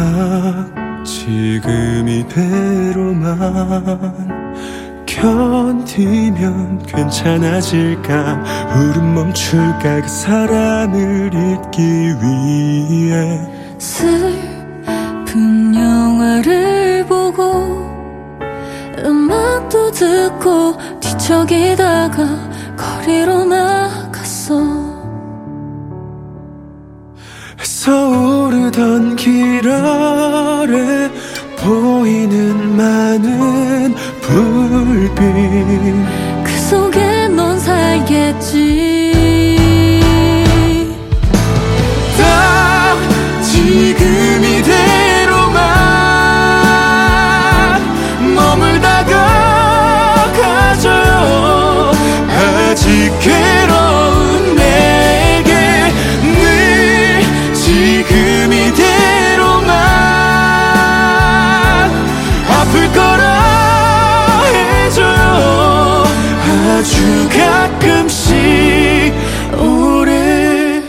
지금 이대로만 견디면 괜찮아질까. 울음 멈출까. 그 사람을 잊기 위해 슬픈 영화를 보고 음악도 듣고 뒤척이다가 거리로 나갔어. 솟아오르던 길 아래 보이는 많은 불빛, 그 속에 넌 살겠지. 딱 지금 이대로만 머물다가 가져요. 아직 괴로운 내게 늘 지금 이대로만 아플 거라 해줘요. 아주 가끔씩 오래.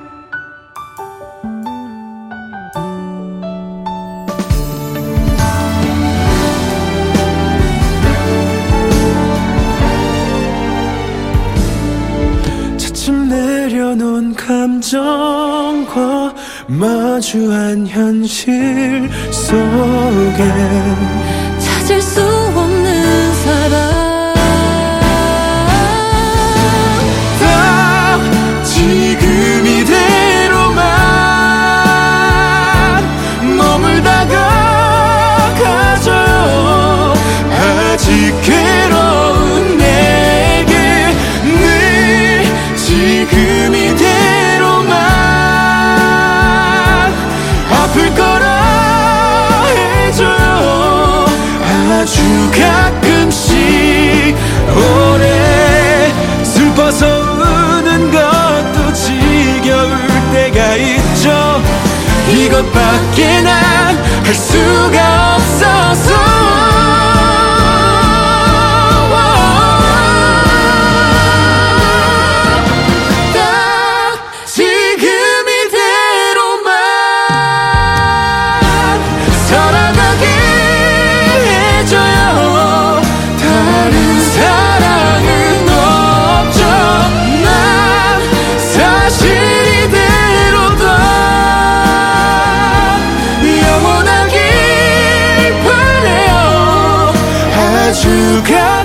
차츰 내려놓은 감정과 마주한 현실 속에 찾을 수 없는 사람. 딱 지금 이대로만 머물다가 가져요. 아직 괴로운 내게 늘 지금 이대로만 아플 거라 해줘요. 아주 가끔씩 오래. 슬퍼서 우는 것도 지겨울 때가 있죠. 이것밖에 난 할 수가 없어서. 딱 지금 이대로만 살아가게 해줘요. 다른 사랑은 없죠. 난 사실 이대로도 영원하길 바래요. 아주